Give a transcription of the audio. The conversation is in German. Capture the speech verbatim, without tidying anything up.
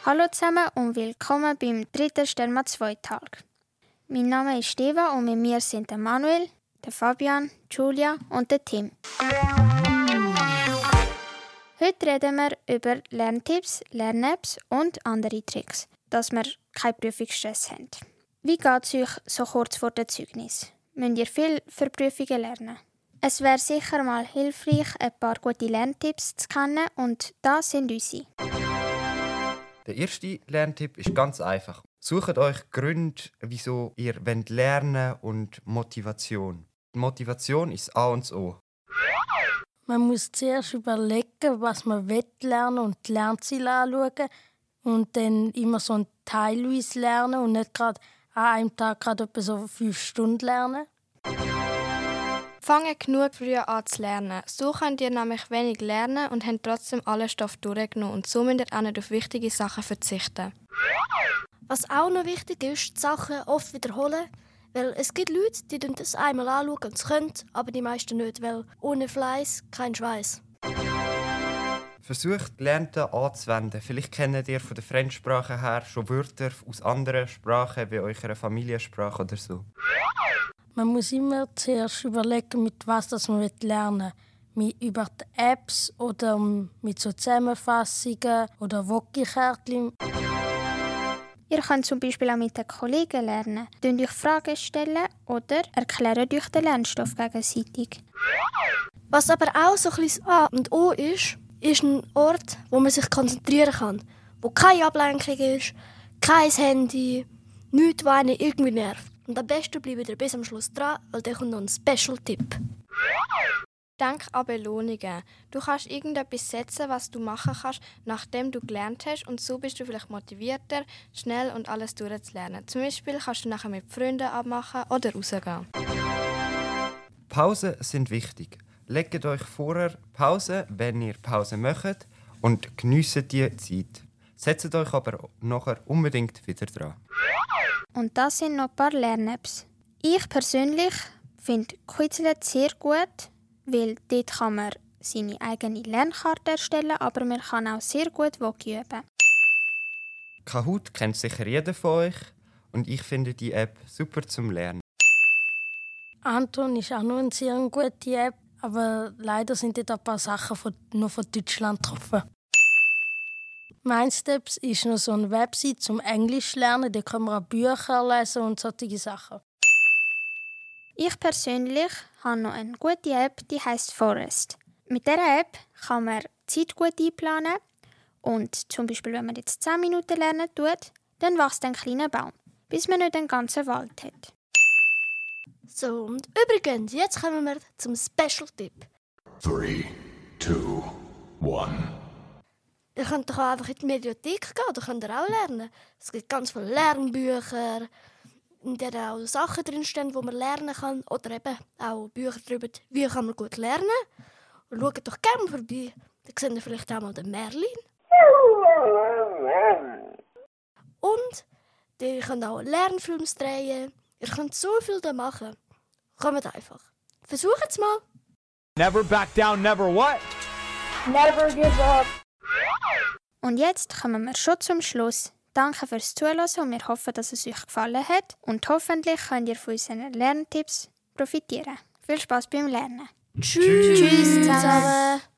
Hallo zusammen und willkommen beim dritten Sterma zwei Tag. Mein Name ist Steva und mit mir sind der Manuel, der Fabian, Julia und der Tim. Heute reden wir über Lerntipps, Lern-Apps und andere Tricks, dass wir keinen Prüfungsstress haben. Wie geht es euch so kurz vor dem Zeugnis? Müsst ihr viel für Prüfungen lernen? Es wäre sicher mal hilfreich, ein paar gute Lerntipps zu kennen und das sind unsere. Der erste Lerntipp ist ganz einfach. Sucht euch Gründe, wieso ihr lernen wollt und Motivation. Motivation ist das A und das O. Man muss zuerst überlegen, was man lernen will und die Lernziele anschauen. Und dann immer so ein teilweise lernen und nicht gerade an einem Tag gerade etwa so fünf Stunden lernen. Fangt genug früh an zu lernen. So könnt ihr nämlich wenig lernen und habt trotzdem alle Stoff durchgenommen. Und so müsst ihr auch nicht auf wichtige Sachen verzichten. Was auch noch wichtig ist, die Sachen oft wiederholen. Weil es gibt Leute, die das einmal anschauen und es können, aber die meisten nicht, weil ohne Fleiß kein Schweiß. Versucht, Lernte anzuwenden. Vielleicht kennt ihr von der Fremdsprache her schon Wörter aus anderen Sprachen, wie eurer Familiensprache oder so. Man muss immer zuerst überlegen, mit was das man lernen will. Über die Apps oder mit so Zusammenfassungen oder Wokikärtchen. Ihr könnt zum Beispiel auch mit den Kollegen lernen, könnt euch Fragen stellen oder erklären euch den Lernstoff gegenseitig. Was aber auch so ein bisschen A und O ist, ist ein Ort, wo man sich konzentrieren kann, wo keine Ablenkung ist, kein Handy, nichts, was einen irgendwie nervt. Und am besten bleibt ihr bis am Schluss dran, weil dann kommt noch ein Special-Tipp. Denk an Belohnungen. Du kannst irgendetwas setzen, was du machen kannst, nachdem du gelernt hast, und so bist du vielleicht motivierter, schnell und alles durchzulernen. Zum Beispiel kannst du nachher mit Freunden abmachen oder rausgehen. Pausen sind wichtig. Legt euch vorher Pause, wenn ihr Pause macht, und geniesst die Zeit. Setzt euch aber nachher unbedingt wieder dran. Und das sind noch ein paar Lern-Apps. Ich persönlich finde Quizlet sehr gut, weil dort kann man seine eigene Lernkarte erstellen, aber man kann auch sehr gut Woki üben. Kahoot kennt sicher jeder von euch und ich finde die App super zum Lernen. Anton ist auch noch eine sehr gute App, aber leider sind dort ein paar Sachen von, nur von Deutschland getroffen. Mindsteps ist noch so eine Website zum Englisch lernen, da kann man auch Bücher lesen und solche Sachen. Ich persönlich habe noch eine gute App, die heisst Forest. Mit dieser App kann man Zeit gut einplanen und zum Beispiel, wenn man jetzt zehn Minuten lernen tut, dann wächst ein kleiner Baum, bis man nicht den ganzen Wald hat. So, und übrigens, jetzt kommen wir zum Special-Tipp. Three, two, one. Ihr könnt doch auch einfach in die Mediathek gehen, da könnt ihr auch lernen. Es gibt ganz viele Lernbücher, in denen auch Sachen drinstehen, die man lernen kann. Oder eben auch Bücher darüber, wie kann man gut lernen. Und schaut doch gerne vorbei. Dann seht ihr vielleicht auch mal den Merlin. Und ihr könnt auch Lernfilme drehen. Ihr könnt so viel da machen. Kommt einfach. Versucht es mal. Never back down, never what? Never give up. Und jetzt kommen wir schon zum Schluss. Danke fürs Zuhören und wir hoffen, dass es euch gefallen hat. Und hoffentlich könnt ihr von unseren Lerntipps profitieren. Viel Spaß beim Lernen. Tschüss, Tschüss zusammen.